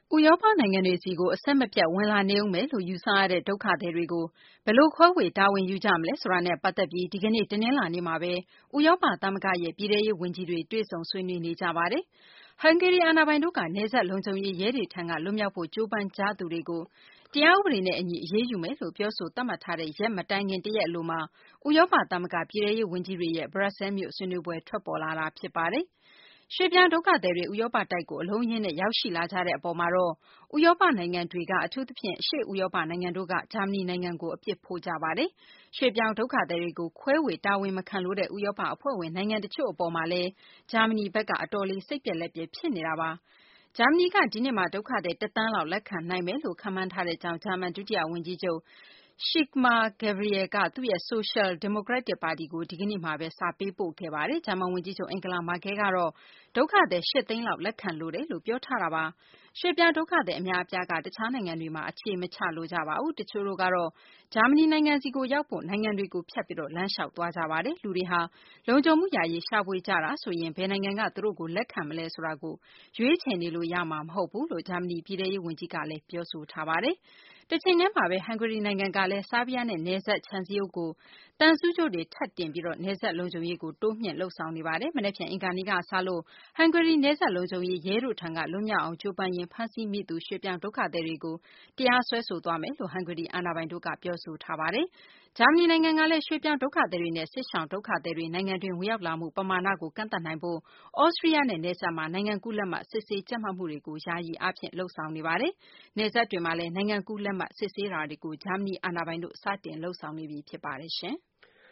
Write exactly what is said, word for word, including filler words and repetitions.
ဥရောပနိုင်ငံတွေဆီကို အဆက်မပြတ်ဝင်လာနေဦးမယ်လို့ ယူဆရတဲ့ ဒုက္ခသည်တွေကို ဘယ်လိုခွဲဝေ တာဝန်ယူကြမလဲဆိုတာနဲ့ ပတ်သက်ပြီး ဒီကနေ့ တနင်္လာနေ့မှာပဲ ဥရောပသမဂ္ဂရဲ့ ပြည်ထဲရေးဝန်ကြီးတွေ တွေ့ဆုံဆွေးနွေးနေကြပါတယ်။ ဟန်ဂေရီအာဏာပိုင်တို့က နယ်စပ်လုံခြုံရေးရဲတွေထံက လွတ်မြောက်ဖို့ ကြိုးပမ်းကြသူတွေကို တရားဥပဒေနဲ့အညီ အရေးယူမယ်လို့ ပြောဆိုသတ်မှတ်ထားတဲ့ ရက်မတိုင်ခင် တရက်အလိုမှာ ဥရောပသမဂ္ဂ ပြည်ထဲရေးဝန်ကြီးတွေရဲ့ ဘရပ်ဆဲလ်မြို့ ဆွေးနွေးပွဲ ထွက်ပေါ်လာတာ ဖြစ်ပါတယ်။ ရွှေ့ပြောင်းဒုက္ခသည်တွေ ဥရောပတိုက်ကို အလုံးအရင်းနဲ့ ရောက်ရှိလာကြတဲ့အပေါ်မှာတော့ ဥရောပနိုင်ငံတွေက အထူးသဖြင့် အရှေ့ဥရောပနိုင်ငံတို့က ဂျာမနီနိုင်ငံကို အပြစ်ဖို့ ကြပါတယ်။ ရွှေ့ပြောင်းဒုက္ခသည်တွေကို ခွဲဝေတာဝန်မခံလိုတဲ့ ဥရောပအဖွဲ့ဝင် နိုင်ငံတချို့အပေါ်မှာလည်း ဂျာမနီဘက်က အတော်လေး စိတ်ပျက်လက်ပျက် ဖြစ်နေတာပါ။ ဂျာမနီက ဒီနှစ်မှာ ဒုက္ခသည် တသန်းလောက် လက်ခံနိုင်မယ်လို့ ခန့်မှန်းထားကြောင်း ဂျာမန် ဒုတိယဝန်ကြီးချုပ် Sigmar Gabriel က သူ့ရဲ့ ဆိုရှယ်ဒီမိုကရက်တစ်ပါတီကို ဒီကနေ့မှာပဲ စာပေးပို့ခဲ့ပါတယ်။ ဂျာမန်ဝန်ကြီးချုပ် Angela Merkel ကတော့ ဒုက္ခသည် ၈ သိန်းလောက် လက်ခံလိုတယ်လို့ ပြောထားတာပါ။ ရွှေ့ပြောင်းဒုက္ခသည် အများအပြားက တခြားနိုင်ငံတွေမှာ အခြေမချလိုကြပါဘူး။ တချို့တို့ကတော့ ဂျာမနီနိုင်ငံဆီကိုရောက်ဖို့ နိုင်ငံတွေကိုဖြတ်ပြီး လမ်းလျှောက်သွားကြပါတယ်။ လူတွေဟာ လုံခြုံမှုရရေး ရှာဖွေကြတာဆိုရင် ဘယ်နိုင်ငံက သူတို့ကို လက်ခံမလဲဆိုတာကို ရွေးချယ်နေလို့ရမှာ မဟုတ်ဘူးလို့ ဂျာမနီ ပြည်ထဲရေးဝန်ကြီးကလည်း ပြောဆိုထားပါတယ်။ တချိန်တည်းမှာပဲ ဟန်ဂေရီနိုင်ငံကလည်း ဆားဘီးယားနဲ့ နယ်စပ်ခြံစည်းရိုးကို သံဆူးကြိုးတွေ ထပ်တင်ပြီး နယ်စပ်လုံခြုံရေးကို တိုးမြှင့်လုပ်ဆောင်နေပါတယ်။ မနက်ဖြန် အင်္ဂါနေ့ကစလို့ ဟန်ဂေရီ နယ်စပ်လုံခြုံရေးရဲတို့ထံက လွတ်မြောက်အောင် ကြိုးပမ်းရင်း ဖမ်းဆီးမိသူ ရွှေ့ပြောင်းဒုက္ခသည်တွေကို တရားစွဲဆိုသွားမယ်လို့ ဟန်ဂေရီအာဏာပိုင်တို့က ပြောဆိုထားပါတယ်။ ဂျာမနီနိုင်ငံကလည်း ရွှေ့ပြောင်းဒုက္ခသည်တွေနဲ့ စစ်ရှောင်ဒုက္ခသည်တွေ နိုင်ငံတွင်း ဝင်ရောက်လာမှု ပမာဏကို ကန့်သတ်နိုင်ဖို့ သြစတြီးယားနဲ့ နယ်စပ်မှာ နိုင်ငံကူးလက်မှတ် စစ်ဆေးကြပ်မတ်မှုတွေကို ယာယီအားဖြင့် လုပ်ဆောင်နေပါတယ်။ နယ်စပ်တွေမှာလည်း နိုင်ငံကူးလက်မှတ် စစ်ဆေးတာတွေကို ဂျာမနီအာဏာပိုင်တို့ စတင်လုပ်ဆောင်နေပြီ ဖြစ်ပါတယ်။